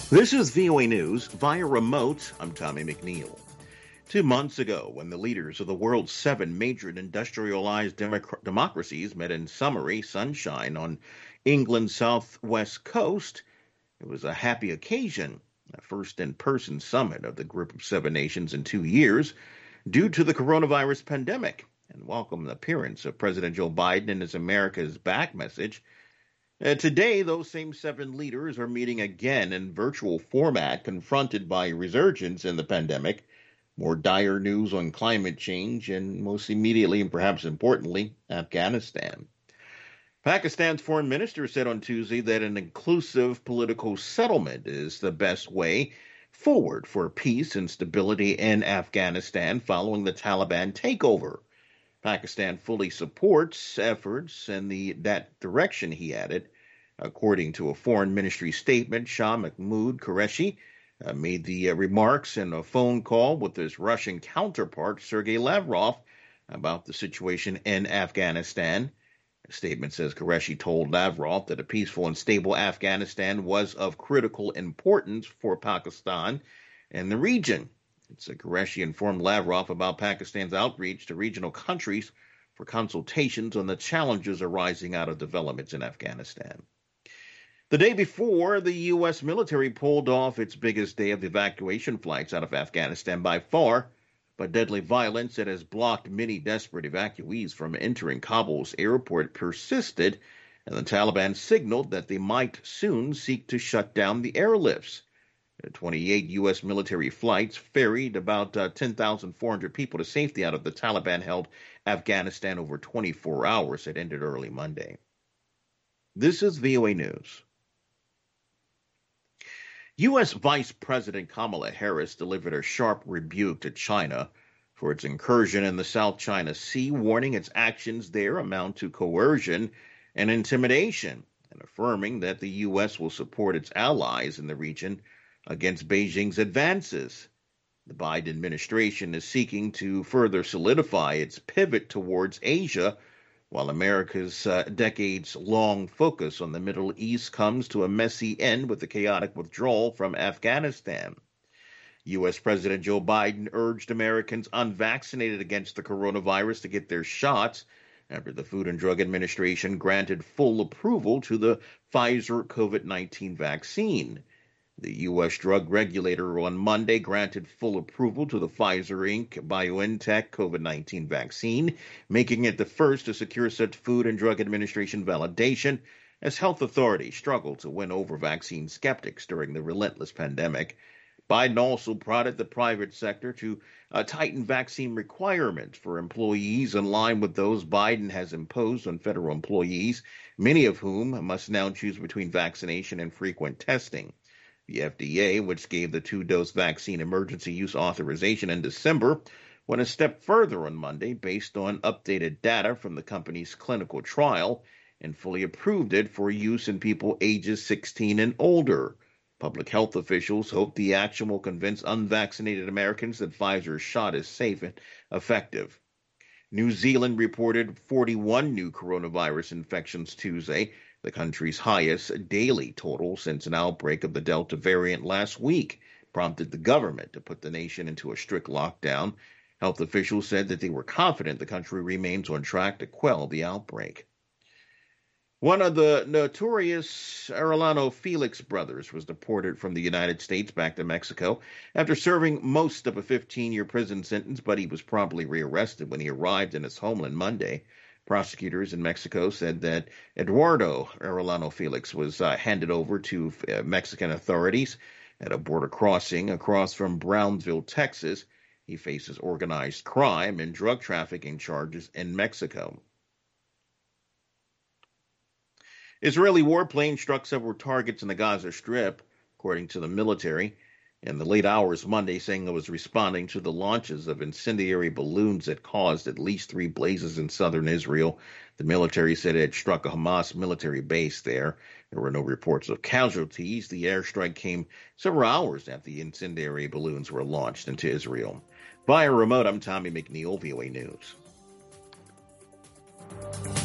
This is VOA News via remote. I'm Tommy McNeil. 2 months ago, when the leaders of the world's seven major industrialized democracies met in summery sunshine on England's southwest coast, it was a happy occasion, a first in person summit of the group of seven nations in 2 years due to the coronavirus pandemic, and welcome the appearance of President Joe Biden in his America's Back message. Today, those same seven leaders are meeting again in virtual format, confronted by a resurgence in the pandemic, more dire news on climate change, and most immediately and perhaps importantly, Afghanistan. Pakistan's foreign minister said on Tuesday that an inclusive political settlement is the best way forward for peace and stability in Afghanistan following the Taliban takeover. Pakistan fully supports efforts in that direction, he added. According to a foreign ministry statement, Shah Mahmood Qureshi made the remarks in a phone call with his Russian counterpart, Sergei Lavrov, about the situation in Afghanistan. The statement says Qureshi told Lavrov that a peaceful and stable Afghanistan was of critical importance for Pakistan and the region. Qureshi informed Lavrov about Pakistan's outreach to regional countries for consultations on the challenges arising out of developments in Afghanistan. The day before, the U.S. military pulled off its biggest day of evacuation flights out of Afghanistan by far, but deadly violence that has blocked many desperate evacuees from entering Kabul's airport persisted, and the Taliban signaled that they might soon seek to shut down the airlifts. 28 U.S. military flights ferried about 10,400 people to safety out of the Taliban-held Afghanistan over 24 hours. It ended early Monday. This is VOA News. U.S. Vice President Kamala Harris delivered a sharp rebuke to China for its incursion in the South China Sea, warning its actions there amount to coercion and intimidation, and affirming that the U.S. will support its allies in the region against Beijing's advances. The Biden administration is seeking to further solidify its pivot towards Asia, while America's decades-long focus on the Middle East comes to a messy end with the chaotic withdrawal from Afghanistan. U.S. President Joe Biden urged Americans unvaccinated against the coronavirus to get their shots after the Food and Drug Administration granted full approval to the Pfizer COVID-19 vaccine. The U.S. drug regulator on Monday granted full approval to the Pfizer Inc. BioNTech COVID-19 vaccine, making it the first to secure such Food and Drug Administration validation as health authorities struggle to win over vaccine skeptics during the relentless pandemic. Biden also prodded the private sector to tighten vaccine requirements for employees in line with those Biden has imposed on federal employees, many of whom must now choose between vaccination and frequent testing. The FDA, which gave the two-dose vaccine emergency use authorization in December, went a step further on Monday based on updated data from the company's clinical trial and fully approved it for use in people ages 16 and older. Public health officials hope the action will convince unvaccinated Americans that Pfizer's shot is safe and effective. New Zealand reported 41 new coronavirus infections Tuesday, the country's highest daily total since an outbreak of the Delta variant last week prompted the government to put the nation into a strict lockdown. Health officials said that they were confident the country remains on track to quell the outbreak. One of the notorious Arellano Felix brothers was deported from the United States back to Mexico after serving most of a 15-year prison sentence, but he was promptly rearrested when he arrived in his homeland Monday. Prosecutors in Mexico said that Eduardo Arellano Felix was handed over to Mexican authorities at a border crossing across from Brownsville, Texas. He faces organized crime and drug trafficking charges in Mexico. Israeli warplanes struck several targets in the Gaza Strip, according to the military, in the late hours Monday, saying it was responding to the launches of incendiary balloons that caused at least 3 blazes in southern Israel. The military said it had struck a Hamas military base there. There were no reports of casualties. The airstrike came several hours after the incendiary balloons were launched into Israel. Via remote, I'm Tommy McNeil, VOA News.